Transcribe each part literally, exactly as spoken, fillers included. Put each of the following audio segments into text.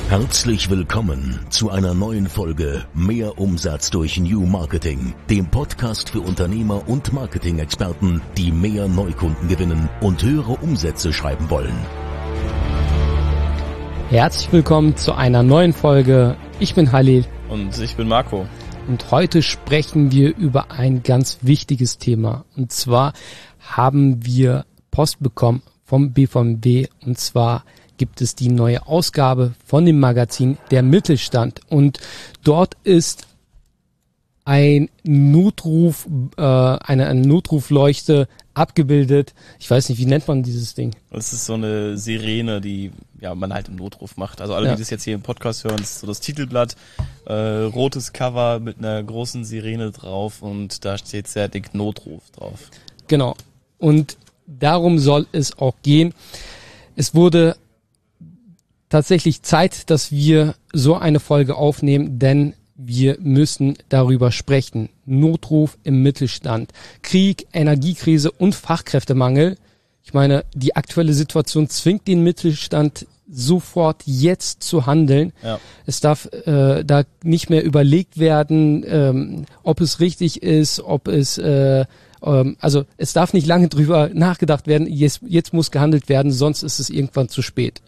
Herzlich willkommen zu einer neuen Folge Mehr Umsatz durch New Marketing, dem Podcast für Unternehmer und Marketing-Experten, die mehr Neukunden gewinnen und höhere Umsätze schreiben wollen. Herzlich willkommen zu einer neuen Folge. Ich bin Halil. Und ich bin Marco. Und heute sprechen wir über ein ganz wichtiges Thema. Und zwar haben wir Post bekommen vom B V M W. Und zwar gibt es die neue Ausgabe von dem Magazin Der Mittelstand. Und dort ist ein Notruf, äh, eine, eine Notrufleuchte abgebildet. Ich weiß nicht, wie nennt man dieses Ding? Das ist so eine Sirene, die ja man halt im Notruf macht. Also alle, ja. die das jetzt hier im Podcast hören, das ist so das Titelblatt, äh, rotes Cover mit einer großen Sirene drauf und da steht sehr dick Notruf drauf. Genau. Und darum soll es auch gehen. Es wurde tatsächlich Zeit, dass wir so eine Folge aufnehmen, denn wir müssen darüber sprechen. Notruf im Mittelstand, Krieg, Energiekrise und Fachkräftemangel. Ich meine, die aktuelle Situation zwingt den Mittelstand sofort jetzt zu handeln. Ja. Es darf äh, da nicht mehr überlegt werden, ähm, ob es richtig ist, ob es äh, ähm, also es darf nicht lange drüber nachgedacht werden. Jetzt, jetzt muss gehandelt werden, sonst ist es irgendwann zu spät.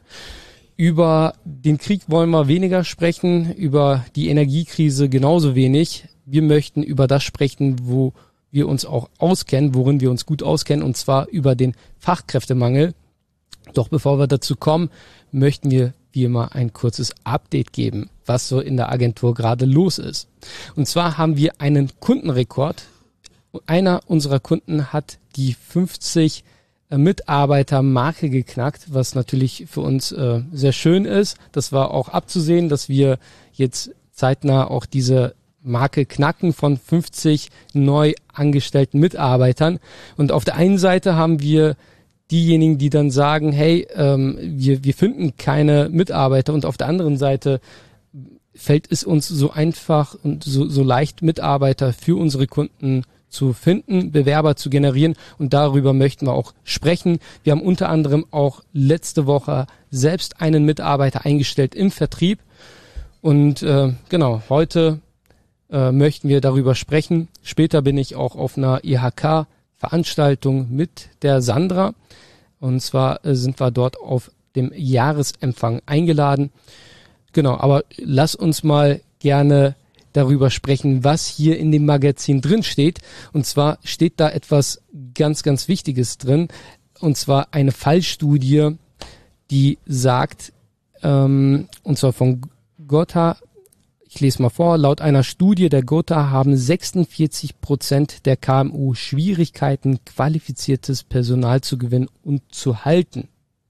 Über den Krieg wollen wir weniger sprechen, über die Energiekrise genauso wenig. Wir möchten über das sprechen, wo wir uns auch auskennen, worin wir uns gut auskennen, und zwar über den Fachkräftemangel. Doch bevor wir dazu kommen, möchten wir wie immer ein kurzes Update geben, was so in der Agentur gerade los ist. Und zwar haben wir einen Kundenrekord. Einer unserer Kunden hat die fünfzig Mitarbeitermarke geknackt, was natürlich für uns äh, sehr schön ist. Das war auch abzusehen, dass wir jetzt zeitnah auch diese Marke knacken von fünfzig neu angestellten Mitarbeitern. Und auf der einen Seite haben wir diejenigen, die dann sagen, hey, ähm, wir, wir finden keine Mitarbeiter, und auf der anderen Seite fällt es uns so einfach und so, so leicht, Mitarbeiter für unsere Kunden zu finden, Bewerber zu generieren, und darüber möchten wir auch sprechen. Wir haben unter anderem auch letzte Woche selbst einen Mitarbeiter eingestellt im Vertrieb, und äh, genau, heute äh, möchten wir darüber sprechen. Später bin ich auch auf einer I H K-Veranstaltung mit der Sandra, und zwar äh, sind wir dort auf dem Jahresempfang eingeladen. Genau, aber lass uns mal gerne darüber sprechen, was hier in dem Magazin drin steht. Und zwar steht da etwas ganz, ganz Wichtiges drin. Und zwar eine Fallstudie, die sagt, ähm, und zwar von Gotha, ich lese mal vor, laut einer Studie der Gotha haben sechsundvierzig Prozent der K M U Schwierigkeiten, qualifiziertes Personal zu gewinnen und zu halten.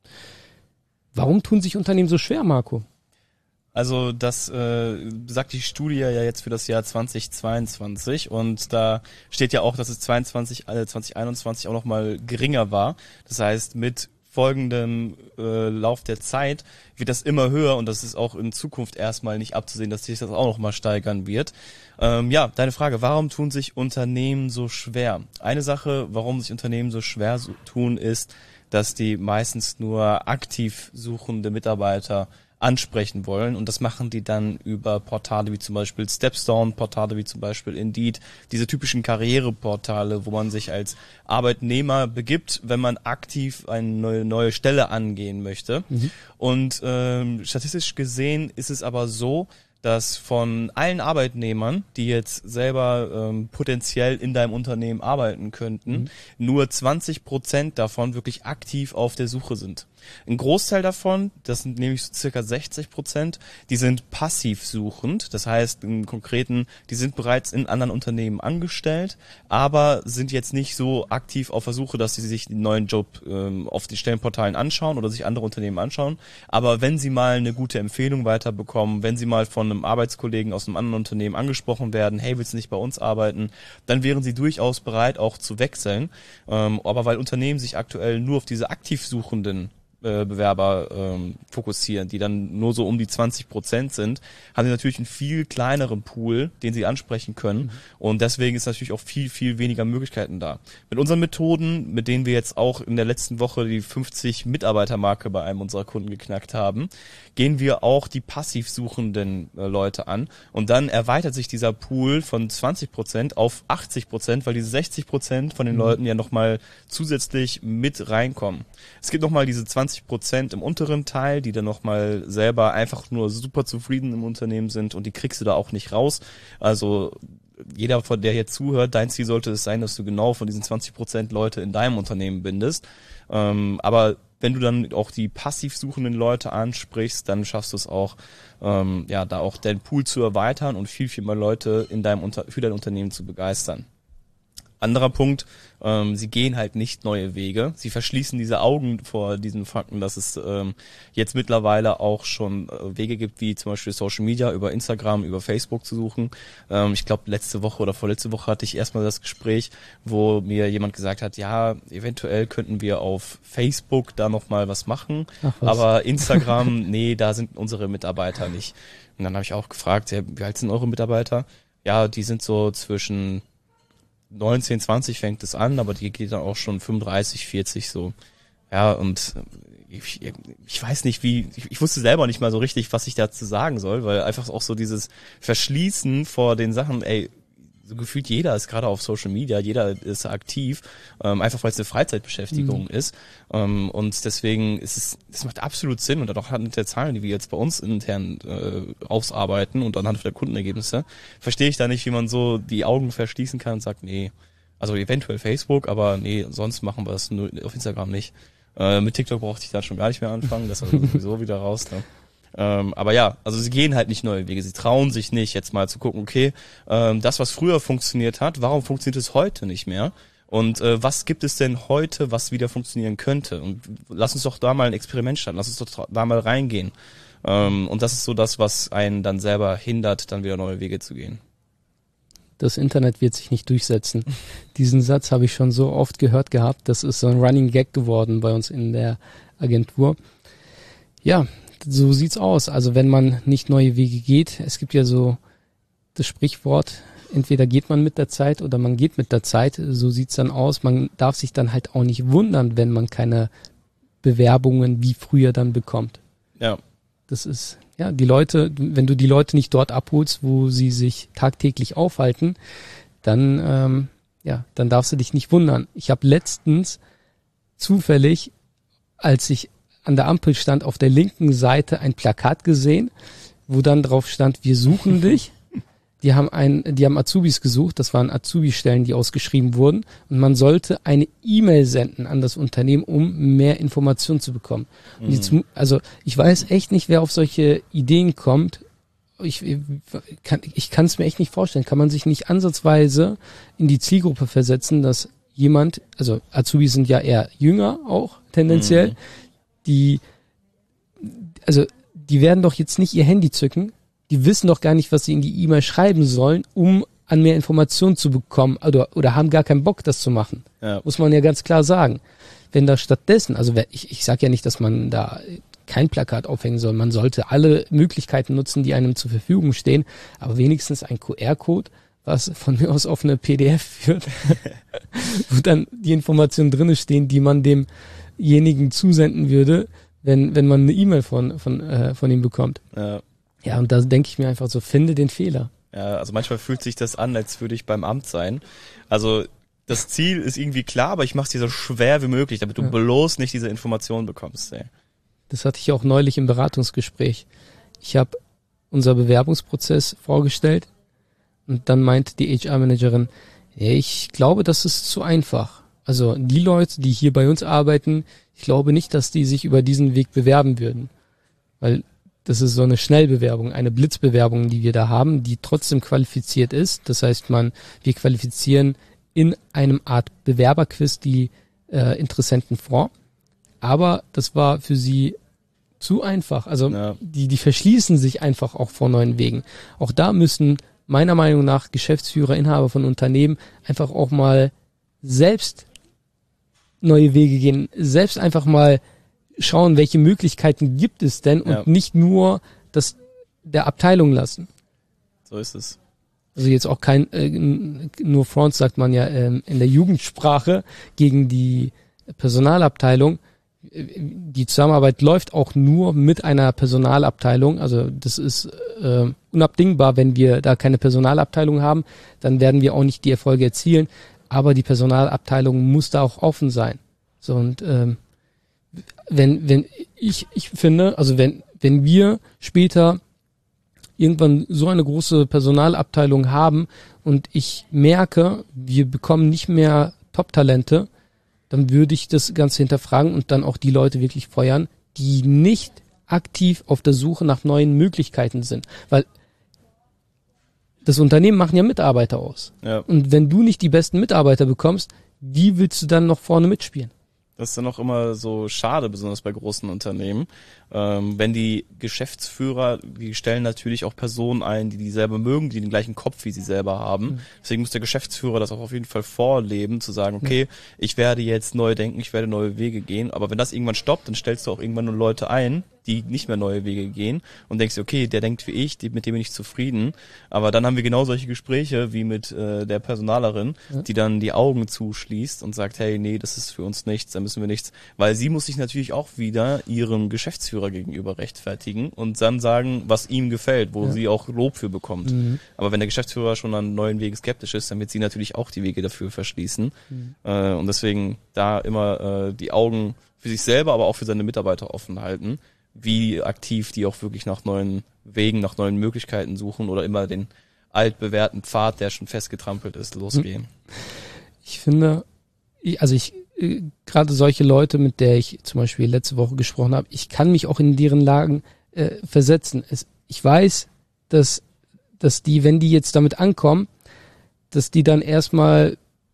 Warum tun sich Unternehmen so schwer, Marco? Also das äh, sagt die Studie ja jetzt für das Jahr zweitausendzweiundzwanzig, und da steht ja auch, dass es zweiundzwanzig, äh, zweitausendeinundzwanzig auch nochmal geringer war. Das heißt, mit folgendem äh, Lauf der Zeit wird das immer höher, und das ist auch in Zukunft erstmal nicht abzusehen, dass sich das auch nochmal steigern wird. Ähm, ja, deine Frage, warum tun sich Unternehmen so schwer? Eine Sache, warum sich Unternehmen so schwer so tun, ist, dass die meistens nur aktiv suchende Mitarbeiter ansprechen wollen, und das machen die dann über Portale wie zum Beispiel Stepstone, Portale wie zum Beispiel Indeed, diese typischen Karriereportale, wo man sich als Arbeitnehmer begibt, wenn man aktiv eine neue, neue Stelle angehen möchte. Mhm. Und ähm, statistisch gesehen ist es aber so, dass von allen Arbeitnehmern, die jetzt selber ähm, potenziell in deinem Unternehmen arbeiten könnten, mhm. nur zwanzig Prozent davon wirklich aktiv auf der Suche sind. Ein Großteil davon, das sind nämlich so circa sechzig Prozent, die sind passiv suchend. Das heißt im Konkreten, die sind bereits in anderen Unternehmen angestellt, aber sind jetzt nicht so aktiv auf der Suche, dass sie sich den neuen Job ähm, auf den Stellenportalen anschauen oder sich andere Unternehmen anschauen. Aber wenn sie mal eine gute Empfehlung weiterbekommen, wenn sie mal von einem Arbeitskollegen aus einem anderen Unternehmen angesprochen werden, hey, willst du nicht bei uns arbeiten, dann wären sie durchaus bereit, auch zu wechseln. Ähm, aber weil Unternehmen sich aktuell nur auf diese aktiv Suchenden äh, Bewerber ähm, fokussieren, die dann nur so um die zwanzig Prozent sind, haben sie natürlich einen viel kleineren Pool, den sie ansprechen können. Mhm. Und deswegen ist natürlich auch viel, viel weniger Möglichkeiten da. Mit unseren Methoden, mit denen wir jetzt auch in der letzten Woche die fünfzig Mitarbeitermarke bei einem unserer Kunden geknackt haben, gehen wir auch die passiv suchenden äh, Leute an. Und dann erweitert sich dieser Pool von zwanzig Prozent auf achtzig Prozent, weil diese sechzig Prozent von den mhm. Leuten ja nochmal zusätzlich mit reinkommen. Es gibt nochmal diese zwanzig Prozent im unteren Teil, die dann nochmal selber einfach nur super zufrieden im Unternehmen sind und die kriegst du da auch nicht raus. Also jeder, von der hier zuhört, dein Ziel sollte es sein, dass du genau von diesen zwanzig Prozent Leute in deinem Unternehmen bindest. Ähm, aber wenn du dann auch die passiv suchenden Leute ansprichst, dann schaffst du es auch, ähm, ja, da auch deinen Pool zu erweitern und viel, viel mehr Leute in deinem Unter- für dein Unternehmen zu begeistern. Anderer Punkt, ähm, sie gehen halt nicht neue Wege. Sie verschließen diese Augen vor diesen Fakten, dass es ähm, jetzt mittlerweile auch schon äh, Wege gibt, wie zum Beispiel Social Media, über Instagram, über Facebook zu suchen. Ähm, ich glaube, letzte Woche oder vorletzte Woche hatte ich erstmal das Gespräch, wo mir jemand gesagt hat, ja, eventuell könnten wir auf Facebook da nochmal was machen, Ach, was? aber Instagram, nee, da sind unsere Mitarbeiter nicht. Und dann habe ich auch gefragt, ja, wie alt sind eure Mitarbeiter? Ja, die sind so zwischen neunzehn, zwanzig fängt es an, aber die geht dann auch schon fünfunddreißig, vierzig so. Ja, und ich, ich weiß nicht wie, ich, ich wusste selber nicht mal so richtig, was ich dazu sagen soll, weil einfach auch so dieses Verschließen vor den Sachen, ey, so gefühlt jeder ist gerade auf Social Media, jeder ist aktiv, ähm, einfach weil es eine Freizeitbeschäftigung mhm. ist. Ähm, und deswegen ist es, es macht absolut Sinn und auch anhand der Zahlen, die wir jetzt bei uns intern äh, ausarbeiten und anhand der Kundenergebnisse, verstehe ich da nicht, wie man so die Augen verschließen kann und sagt, nee, also eventuell Facebook, aber nee, sonst machen wir es nur auf Instagram nicht. Äh, mit TikTok brauchte ich da schon gar nicht mehr anfangen, das war sowieso wieder raus, ne? Ähm, aber ja, also sie gehen halt nicht neue Wege, sie trauen sich nicht jetzt mal zu gucken, okay, ähm, das, was früher funktioniert hat, warum funktioniert es heute nicht mehr? Und äh, was gibt es denn heute, was wieder funktionieren könnte? Und lass uns doch da mal ein Experiment starten, lass uns doch da mal reingehen. Ähm, und das ist so das, was einen dann selber hindert, dann wieder neue Wege zu gehen. Das Internet wird sich nicht durchsetzen. Diesen Satz habe ich schon so oft gehört gehabt, das ist so ein Running Gag geworden bei uns in der Agentur. Ja, so sieht's aus. Also wenn man nicht neue Wege geht, es gibt ja so das Sprichwort, entweder geht man mit der Zeit oder man geht mit der Zeit. So sieht's dann aus. Man darf sich dann halt auch nicht wundern, wenn man keine Bewerbungen wie früher dann bekommt. Ja. Das ist, ja, die Leute, wenn du die Leute nicht dort abholst, wo sie sich tagtäglich aufhalten, dann, ähm, ja, dann darfst du dich nicht wundern. Ich habe letztens zufällig, als ich an der Ampel stand, auf der linken Seite ein Plakat gesehen, wo dann drauf stand, wir suchen dich. Die haben ein, die haben Azubis gesucht, das waren Azubi-Stellen, die ausgeschrieben wurden und man sollte eine E-Mail senden an das Unternehmen, um mehr Informationen zu bekommen. Mhm. Und jetzt, also ich weiß echt nicht, wer auf solche Ideen kommt. Ich kann ich kann es mir echt nicht vorstellen. Kann man sich nicht ansatzweise in die Zielgruppe versetzen, dass jemand, also Azubis sind ja eher jünger auch tendenziell, mhm. die, also die werden doch jetzt nicht ihr Handy zücken, die wissen doch gar nicht, was sie in die E-Mail schreiben sollen, um an mehr Informationen zu bekommen oder, oder haben gar keinen Bock, das zu machen. Ja. Muss man ja ganz klar sagen. Wenn da stattdessen, also ich, ich sage ja nicht, dass man da kein Plakat aufhängen soll, man sollte alle Möglichkeiten nutzen, die einem zur Verfügung stehen, aber wenigstens ein Q R-Code, was von mir aus auf eine P D F führt, wo dann die Informationen drinne stehen, die man demjenigen zusenden würde, wenn wenn man eine E-Mail von von äh, von ihm bekommt. Ja. Ja, und da denke ich mir einfach so, finde den Fehler. Ja, also manchmal fühlt sich das an, als würde ich beim Amt sein. Also das Ziel ist irgendwie klar, aber ich mache es dir so schwer wie möglich, damit du ja. bloß nicht diese Informationen bekommst. Ey. Das hatte ich auch neulich im Beratungsgespräch. Ich habe unser Bewerbungsprozess vorgestellt und dann meinte die H R-Managerin, ja, ich glaube, das ist zu einfach. Also die Leute, die hier bei uns arbeiten, ich glaube nicht, dass die sich über diesen Weg bewerben würden. Weil das ist so eine Schnellbewerbung, eine Blitzbewerbung, die wir da haben, die trotzdem qualifiziert ist. Das heißt, man, wir qualifizieren in einem Art Bewerberquiz die äh, Interessenten vor. Aber das war für sie zu einfach. Also ja. die, die verschließen sich einfach auch vor neuen Wegen. Auch da müssen meiner Meinung nach Geschäftsführer, Inhaber von Unternehmen einfach auch mal selbst neue Wege gehen, selbst einfach mal schauen, welche Möglichkeiten gibt es denn und ja. nicht nur das der Abteilung lassen. So ist es. Also jetzt auch kein, äh, nur Front sagt man ja ähm, in der Jugendsprache gegen die Personalabteilung. Die Zusammenarbeit läuft auch nur mit einer Personalabteilung. Also das ist äh, unabdingbar. Wenn wir da keine Personalabteilung haben, dann werden wir auch nicht die Erfolge erzielen. Aber die Personalabteilung muss da auch offen sein. So, und ähm, wenn wenn ich ich finde, also wenn wenn wir später irgendwann so eine große Personalabteilung haben und ich merke, wir bekommen nicht mehr Top-Talente, dann würde ich das Ganze hinterfragen und dann auch die Leute wirklich feuern, die nicht aktiv auf der Suche nach neuen Möglichkeiten sind. Weil das Unternehmen machen ja Mitarbeiter aus. Ja. Und wenn du nicht die besten Mitarbeiter bekommst, wie willst du dann noch vorne mitspielen? Das ist dann auch immer so schade, besonders bei großen Unternehmen. Ähm, wenn die Geschäftsführer, die stellen natürlich auch Personen ein, die die selber mögen, die den gleichen Kopf wie sie selber haben. Mhm. Deswegen muss der Geschäftsführer das auch auf jeden Fall vorleben, zu sagen, okay, mhm. ich werde jetzt neu denken, ich werde neue Wege gehen. Aber wenn das irgendwann stoppt, dann stellst du auch irgendwann nur Leute ein, die nicht mehr neue Wege gehen und denkst dir, okay, der denkt wie ich, die, mit dem bin ich zufrieden. Aber dann haben wir genau solche Gespräche wie mit äh, der Personalerin, ja. die dann die Augen zuschließt und sagt, hey, nee, das ist für uns nichts, da müssen wir nichts. Weil sie muss sich natürlich auch wieder ihrem Geschäftsführer gegenüber rechtfertigen und dann sagen, was ihm gefällt, wo ja. sie auch Lob für bekommt. Mhm. Aber wenn der Geschäftsführer schon an neuen Wegen skeptisch ist, dann wird sie natürlich auch die Wege dafür verschließen. Mhm. Äh, und deswegen da immer äh, die Augen für sich selber, aber auch für seine Mitarbeiter offen halten, wie aktiv die auch wirklich nach neuen Wegen, nach neuen Möglichkeiten suchen oder immer den altbewährten Pfad, der schon festgetrampelt ist, losgehen. Ich finde, ich, also ich, äh, gerade solche Leute, mit der ich zum Beispiel letzte Woche gesprochen habe, ich kann mich auch in deren Lagen äh, versetzen. Es, ich weiß, dass, dass die, wenn die jetzt damit ankommen, dass die dann erstmal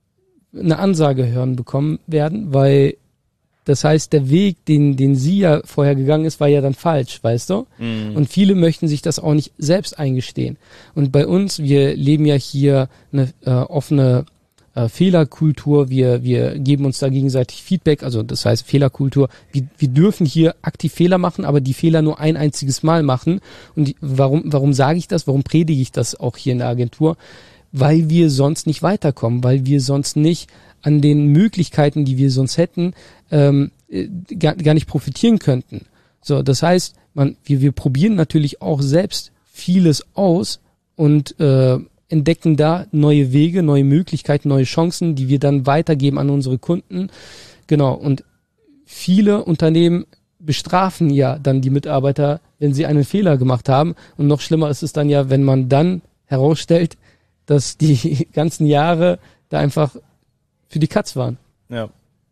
eine Ansage hören bekommen werden, weil das heißt, der Weg, den, den sie ja vorher gegangen ist, war ja dann falsch, weißt du? Mhm. Und viele möchten sich das auch nicht selbst eingestehen. Und bei uns, wir leben ja hier eine äh, offene äh, Fehlerkultur. Wir, wir geben uns da gegenseitig Feedback. Also das heißt Fehlerkultur. Wir, wir dürfen hier aktiv Fehler machen, aber die Fehler nur ein einziges Mal machen. Und die, warum, warum sage ich das? Warum predige ich das auch hier in der Agentur? Weil wir sonst nicht weiterkommen, weil wir sonst nicht an den Möglichkeiten, die wir sonst hätten, ähm, gar, gar nicht profitieren könnten. So, das heißt, man, wir, wir probieren natürlich auch selbst vieles aus und äh, entdecken da neue Wege, neue Möglichkeiten, neue Chancen, die wir dann weitergeben an unsere Kunden. Genau, und viele Unternehmen bestrafen ja dann die Mitarbeiter, wenn sie einen Fehler gemacht haben. Und noch schlimmer ist es dann ja, wenn man dann herausstellt, dass die ganzen Jahre da einfach für die Katz waren. Ja.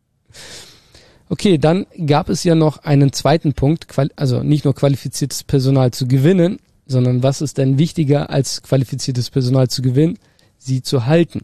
Okay, dann gab es ja noch einen zweiten Punkt, also nicht nur qualifiziertes Personal zu gewinnen, sondern was ist denn wichtiger als qualifiziertes Personal zu gewinnen? Sie zu halten.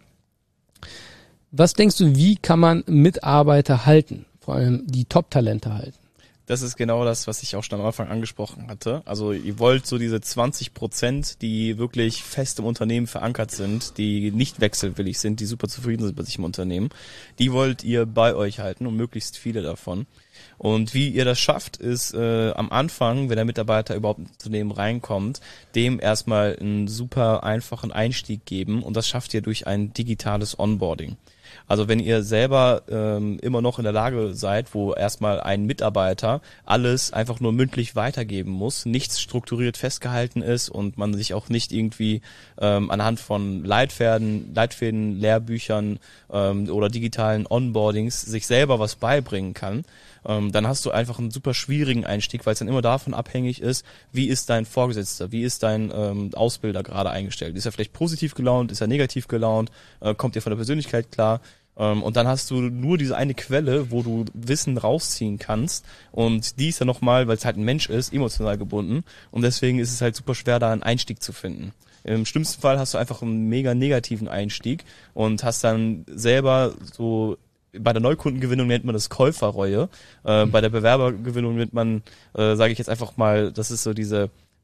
Was denkst du, wie kann man Mitarbeiter halten? Vor allem die Top-Talente halten? Das ist genau das, was ich auch schon am Anfang angesprochen hatte. Also ihr wollt so diese zwanzig Prozent, die wirklich fest im Unternehmen verankert sind, die nicht wechselwillig sind, die super zufrieden sind bei sich im Unternehmen, die wollt ihr bei euch halten und möglichst viele davon. Und wie ihr das schafft, ist äh, am Anfang, wenn der Mitarbeiter überhaupt ins Unternehmen reinkommt, dem erstmal einen super einfachen Einstieg geben und das schafft ihr durch ein digitales Onboarding. Also wenn ihr selber ähm, immer noch in der Lage seid, wo erstmal ein Mitarbeiter alles einfach nur mündlich weitergeben muss, nichts strukturiert festgehalten ist und man sich auch nicht irgendwie ähm, anhand von Leitfäden, Leitfäden, Lehrbüchern ähm, oder digitalen Onboardings sich selber was beibringen kann, ähm, dann hast du einfach einen super schwierigen Einstieg, weil es dann immer davon abhängig ist, wie ist dein Vorgesetzter, wie ist dein ähm, Ausbilder gerade eingestellt. Ist er vielleicht positiv gelaunt, ist er negativ gelaunt, äh, kommt er von der Persönlichkeit klar? Und dann hast du nur diese eine Quelle, wo du Wissen rausziehen kannst. Und die ist ja nochmal, weil es halt ein Mensch ist, emotional gebunden. Und deswegen ist es halt super schwer, da einen Einstieg zu finden. Im schlimmsten Fall hast du einfach einen mega negativen Einstieg und hast dann selber so, bei der Neukundengewinnung nennt man das Käuferreue. Äh, bei der Bewerbergewinnung nennt man, äh, sage ich jetzt einfach mal, das ist so diese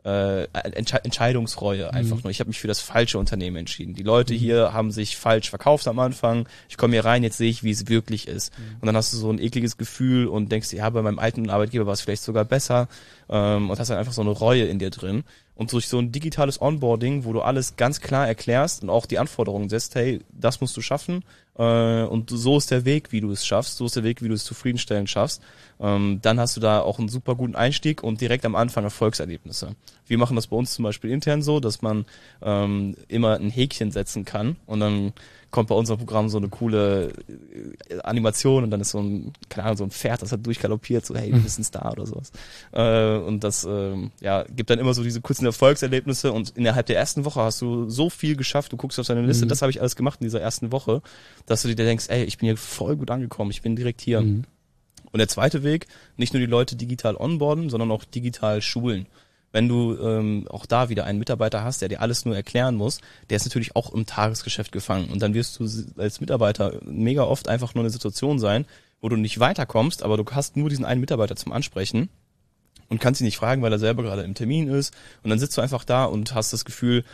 äh, Entsche- Entscheidungsreue einfach mhm. nur. Ich habe mich für das falsche Unternehmen entschieden. Die Leute mhm. hier haben sich falsch verkauft am Anfang. Ich komme hier rein, jetzt sehe ich, wie es wirklich ist. Mhm. Und dann hast du so ein ekliges Gefühl und denkst, ja, bei meinem alten Arbeitgeber war es vielleicht sogar besser, ähm, und hast dann einfach so eine Reue in dir drin. Und durch so ein digitales Onboarding, wo du alles ganz klar erklärst und auch die Anforderungen setzt, hey, das musst du schaffen, äh, und so ist der Weg, wie du es schaffst, so ist der Weg, wie du es zufriedenstellend schaffst, ähm, dann hast du da auch einen super guten Einstieg und direkt am Anfang Erfolgserlebnisse. Wir machen das bei uns zum Beispiel intern so, dass man ähm, immer ein Häkchen setzen kann und dann kommt bei unserem Programm so eine coole Animation und dann ist so ein, keine Ahnung, so ein Pferd, das hat durchgaloppiert, so hey, du bist ein Star oder sowas. Äh, und das äh, ja gibt dann immer so diese kurzen Erfolgserlebnisse und innerhalb der ersten Woche hast du so viel geschafft, du guckst auf deine Liste, mhm. das habe ich alles gemacht in dieser ersten Woche, dass du dir denkst, ey, ich bin hier voll gut angekommen, ich bin direkt hier. Mhm. Und der zweite Weg, nicht nur die Leute digital onboarden, sondern auch digital schulen. Wenn du ähm, auch da wieder einen Mitarbeiter hast, der dir alles nur erklären muss, der ist natürlich auch im Tagesgeschäft gefangen. Und dann wirst du als Mitarbeiter mega oft einfach nur in einer Situation sein, wo du nicht weiterkommst, aber du hast nur diesen einen Mitarbeiter zum Ansprechen und kannst ihn nicht fragen, weil er selber gerade im Termin ist. Und dann sitzt du einfach da und hast das Gefühl,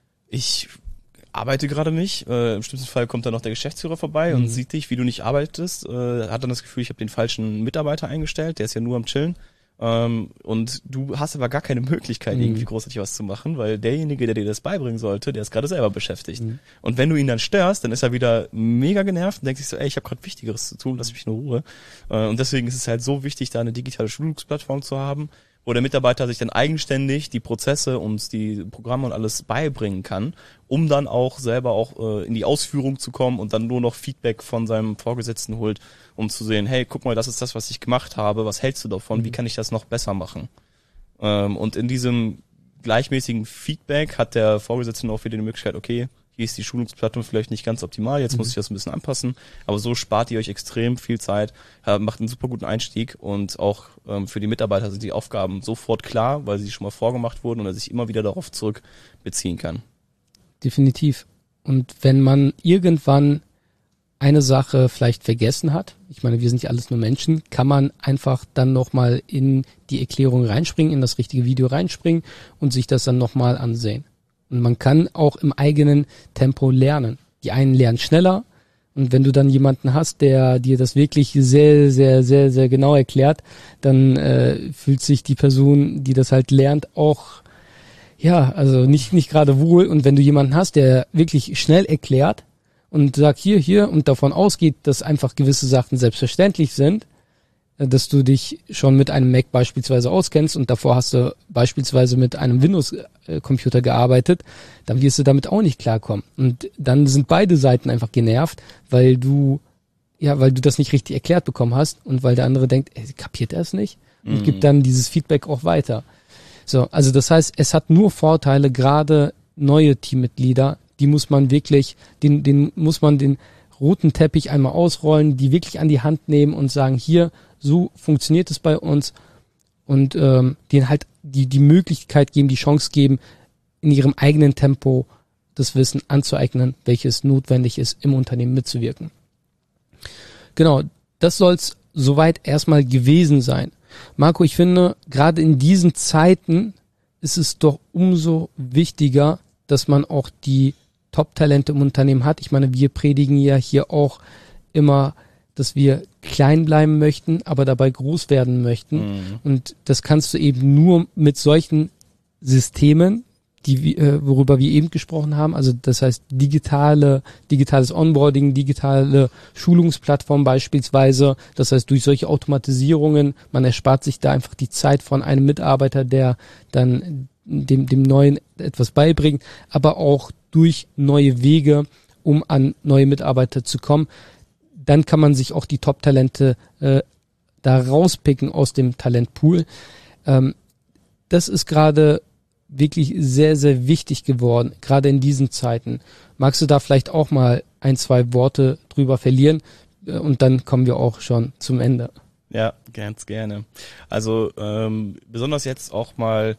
ich arbeite gerade nicht. Äh, Im schlimmsten Fall kommt dann noch der Geschäftsführer vorbei mhm. und sieht dich, wie du nicht arbeitest. Äh, hat dann das Gefühl, ich habe den falschen Mitarbeiter eingestellt, der ist ja nur am Chillen. Ähm, und du hast aber gar keine Möglichkeit, mhm. irgendwie großartig was zu machen, weil derjenige, der dir das beibringen sollte, der ist gerade selber beschäftigt. Mhm. Und wenn du ihn dann störst, dann ist er wieder mega genervt und denkt sich so, ey, ich habe gerade Wichtigeres zu tun, lass mich in Ruhe. Äh, und deswegen ist es halt so wichtig, da eine digitale Schulungsplattform zu haben, wo der Mitarbeiter sich dann eigenständig die Prozesse und die Programme und alles beibringen kann, um dann auch selber auch äh, in die Ausführung zu kommen und dann nur noch Feedback von seinem Vorgesetzten holt, um zu sehen, hey, guck mal, das ist das, was ich gemacht habe, was hältst du davon, mhm. wie kann ich das noch besser machen? Ähm, und in diesem gleichmäßigen Feedback hat der Vorgesetzte auch wieder die Möglichkeit, okay, hier ist die Schulungsplattform vielleicht nicht ganz optimal, jetzt mhm. muss ich das ein bisschen anpassen, aber so spart ihr euch extrem viel Zeit, macht einen super guten Einstieg und auch ähm, für die Mitarbeiter sind die Aufgaben sofort klar, weil sie schon mal vorgemacht wurden und er sich immer wieder darauf zurück beziehen kann. Definitiv. Und wenn man irgendwann eine Sache vielleicht vergessen hat, ich meine, wir sind ja alles nur Menschen, kann man einfach dann nochmal in die Erklärung reinspringen, in das richtige Video reinspringen und sich das dann nochmal ansehen. Und man kann auch im eigenen Tempo lernen. Die einen lernen schneller und wenn du dann jemanden hast, der dir das wirklich sehr, sehr, sehr, sehr genau erklärt, dann äh, fühlt sich die Person, die das halt lernt, auch ja, also nicht nicht gerade wohl. Und wenn du jemanden hast, der wirklich schnell erklärt und sagt hier, hier und davon ausgeht, dass einfach gewisse Sachen selbstverständlich sind, dass du dich schon mit einem Mac beispielsweise auskennst und davor hast du beispielsweise mit einem Windows-Computer gearbeitet, dann wirst du damit auch nicht klarkommen. Und dann sind beide Seiten einfach genervt, weil du, ja, weil du das nicht richtig erklärt bekommen hast und weil der andere denkt, ey, kapiert er es nicht? Und mhm. gibt dann dieses Feedback auch weiter. So, also das heißt, es hat nur Vorteile, gerade neue Teammitglieder, die muss man wirklich, den, den muss man den roten Teppich einmal ausrollen, die wirklich an die Hand nehmen und sagen, hier, so funktioniert es bei uns und ähm, denen halt die die Möglichkeit geben, die Chance geben, in ihrem eigenen Tempo das Wissen anzueignen, welches notwendig ist, im Unternehmen mitzuwirken. Genau, das soll es soweit erstmal gewesen sein. Marco, ich finde, gerade in diesen Zeiten ist es doch umso wichtiger, dass man auch die Top-Talente im Unternehmen hat. Ich meine, wir predigen ja hier auch immer, dass wir klein bleiben möchten, aber dabei groß werden möchten. Mhm. Und das kannst du eben nur mit solchen Systemen, die äh, worüber wir eben gesprochen haben, also das heißt digitale, digitales Onboarding, digitale Schulungsplattform beispielsweise, das heißt durch solche Automatisierungen, man erspart sich da einfach die Zeit von einem Mitarbeiter, der dann dem, dem Neuen etwas beibringt, aber auch durch neue Wege, um an neue Mitarbeiter zu kommen. Dann kann man sich auch die Top-Talente äh, da rauspicken aus dem Talentpool. Ähm, das ist gerade wirklich sehr, sehr wichtig geworden, gerade in diesen Zeiten. Magst du da vielleicht auch mal ein, zwei Worte drüber verlieren? Äh, und dann kommen wir auch schon zum Ende. Ja, ganz gerne. Also ähm, besonders jetzt auch mal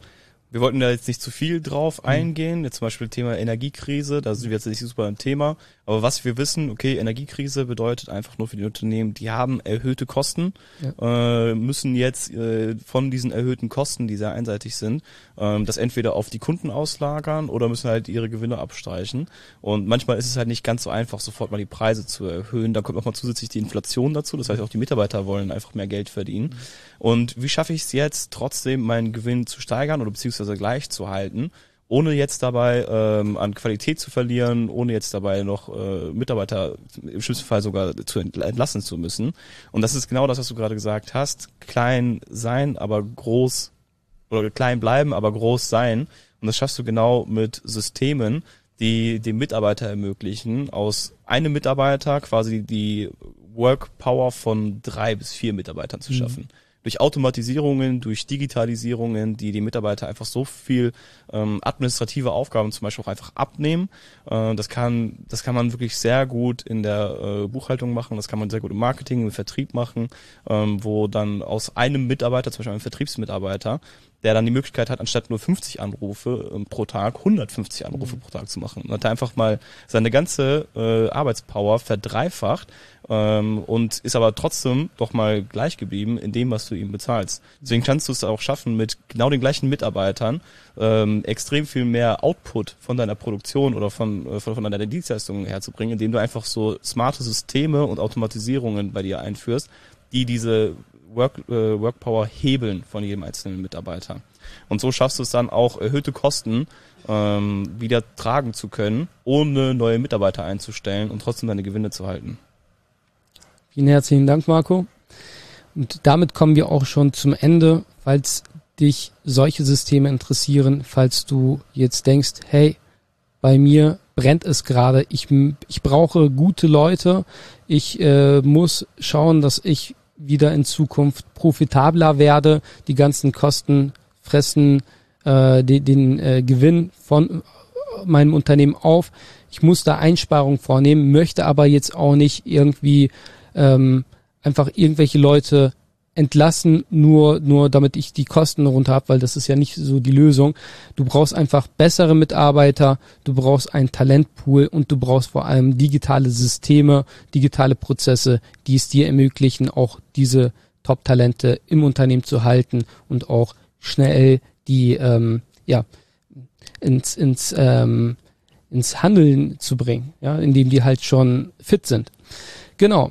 Wir wollten da jetzt nicht zu viel drauf eingehen, jetzt zum Beispiel Thema Energiekrise, da sind wir jetzt nicht super im Thema, aber was wir wissen, okay, Energiekrise bedeutet einfach nur für die Unternehmen, die haben erhöhte Kosten, ja. äh, müssen jetzt äh, von diesen erhöhten Kosten, die sehr einseitig sind, äh, das entweder auf die Kunden auslagern oder müssen halt ihre Gewinne abstreichen, und manchmal ist es halt nicht ganz so einfach, sofort mal die Preise zu erhöhen, da kommt nochmal zusätzlich die Inflation dazu, das heißt auch die Mitarbeiter wollen einfach mehr Geld verdienen. Mhm. Und wie schaffe ich es jetzt trotzdem, meinen Gewinn zu steigern oder beziehungsweise gleich zu halten, ohne jetzt dabei ähm, an Qualität zu verlieren, ohne jetzt dabei noch äh, Mitarbeiter im schlimmsten Fall sogar zu entlassen zu müssen. Und das ist genau das, was du gerade gesagt hast. Klein sein, aber groß, oder klein bleiben, aber groß sein. Und das schaffst du genau mit Systemen, die dem Mitarbeiter ermöglichen, aus einem Mitarbeiter quasi die Workpower von drei bis vier Mitarbeitern zu schaffen. Mhm. Durch Automatisierungen, durch Digitalisierungen, die die Mitarbeiter einfach so viel ähm, administrative Aufgaben zum Beispiel auch einfach abnehmen. Äh, das kann, das kann man wirklich sehr gut in der äh, Buchhaltung machen, das kann man sehr gut im Marketing, im Vertrieb machen, ähm, wo dann aus einem Mitarbeiter, zum Beispiel einem Vertriebsmitarbeiter, der dann die Möglichkeit hat, anstatt nur fünfzig Anrufe ähm, pro Tag, hundertfünfzig Anrufe mhm. pro Tag zu machen. Und hat er einfach mal seine ganze äh, Arbeitspower verdreifacht ähm, und ist aber trotzdem doch mal gleich geblieben in dem, was du ihm bezahlst. Deswegen kannst du es auch schaffen, mit genau den gleichen Mitarbeitern ähm, extrem viel mehr Output von deiner Produktion oder von, äh, von, von deiner Dienstleistung herzubringen, indem du einfach so smarte Systeme und Automatisierungen bei dir einführst, die diese Work, äh, Workpower hebeln von jedem einzelnen Mitarbeiter. Und so schaffst du es dann auch, erhöhte Kosten ähm, wieder tragen zu können, ohne neue Mitarbeiter einzustellen und trotzdem deine Gewinne zu halten. Vielen herzlichen Dank, Marco. Und damit kommen wir auch schon zum Ende. Falls dich solche Systeme interessieren, falls du jetzt denkst, hey, bei mir brennt es gerade, ich, ich brauche gute Leute, ich äh, muss schauen, dass ich wieder in Zukunft profitabler werde, die ganzen Kosten fressen äh, den, den äh, Gewinn von meinem Unternehmen auf. Ich muss da Einsparungen vornehmen, möchte aber jetzt auch nicht irgendwie ähm, einfach irgendwelche Leute entlassen, nur nur damit ich die Kosten runter habe, weil das ist ja nicht so die Lösung. Du brauchst einfach bessere Mitarbeiter, du brauchst einen Talentpool und du brauchst vor allem digitale Systeme, digitale Prozesse, die es dir ermöglichen, auch diese Top-Talente im Unternehmen zu halten und auch schnell die ähm, ja ins ins ähm, ins Handeln zu bringen, ja, indem die halt schon fit sind. Genau.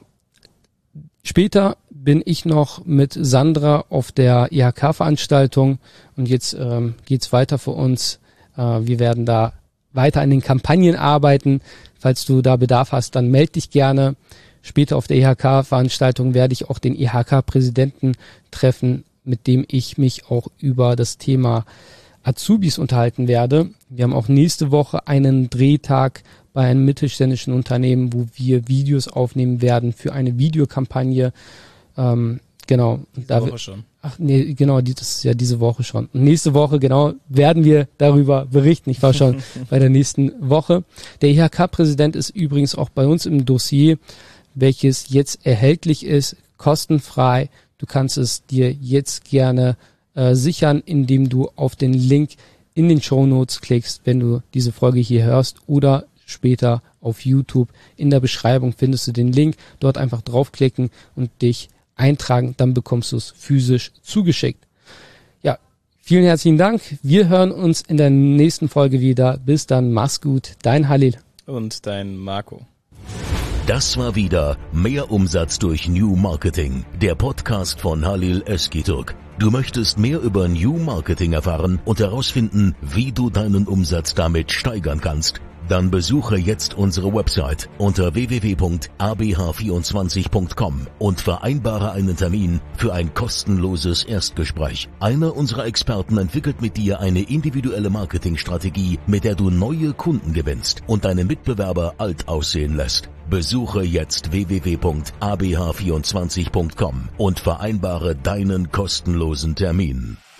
Später bin ich noch mit Sandra auf der I H K-Veranstaltung und jetzt ähm, geht's weiter für uns. Äh, wir werden da weiter an den Kampagnen arbeiten. Falls du da Bedarf hast, dann melde dich gerne. Später auf der I H K-Veranstaltung werde ich auch den I H K-Präsidenten treffen, mit dem ich mich auch über das Thema Azubis unterhalten werde. Wir haben auch nächste Woche einen Drehtag bei einem mittelständischen Unternehmen, wo wir Videos aufnehmen werden für eine Videokampagne. Ähm, genau. Diese da Woche schon. Ach nee, genau, das ist ja diese Woche schon. Und nächste Woche, genau, werden wir darüber berichten. Ich war schon bei der nächsten Woche. Der I H K-Präsident ist übrigens auch bei uns im Dossier, welches jetzt erhältlich ist, kostenfrei. Du kannst es dir jetzt gerne äh, sichern, indem du auf den Link in den Shownotes klickst, wenn du diese Folge hier hörst, oder später auf YouTube. In der Beschreibung findest du den Link. Dort einfach draufklicken und dich eintragen. Dann bekommst du es physisch zugeschickt. Ja, vielen herzlichen Dank. Wir hören uns in der nächsten Folge wieder. Bis dann. Mach's gut. Dein Halil. Und dein Marco. Das war wieder Mehr Umsatz durch New Marketing, der Podcast von Halil Eskiturk. Du möchtest mehr über New Marketing erfahren und herausfinden, wie du deinen Umsatz damit steigern kannst? Dann besuche jetzt unsere Website unter w w w punkt a b h vierundzwanzig punkt com und vereinbare einen Termin für ein kostenloses Erstgespräch. Einer unserer Experten entwickelt mit dir eine individuelle Marketingstrategie, mit der du neue Kunden gewinnst und deine Mitbewerber alt aussehen lässt. Besuche jetzt w w w punkt a b h vierundzwanzig punkt com und vereinbare deinen kostenlosen Termin.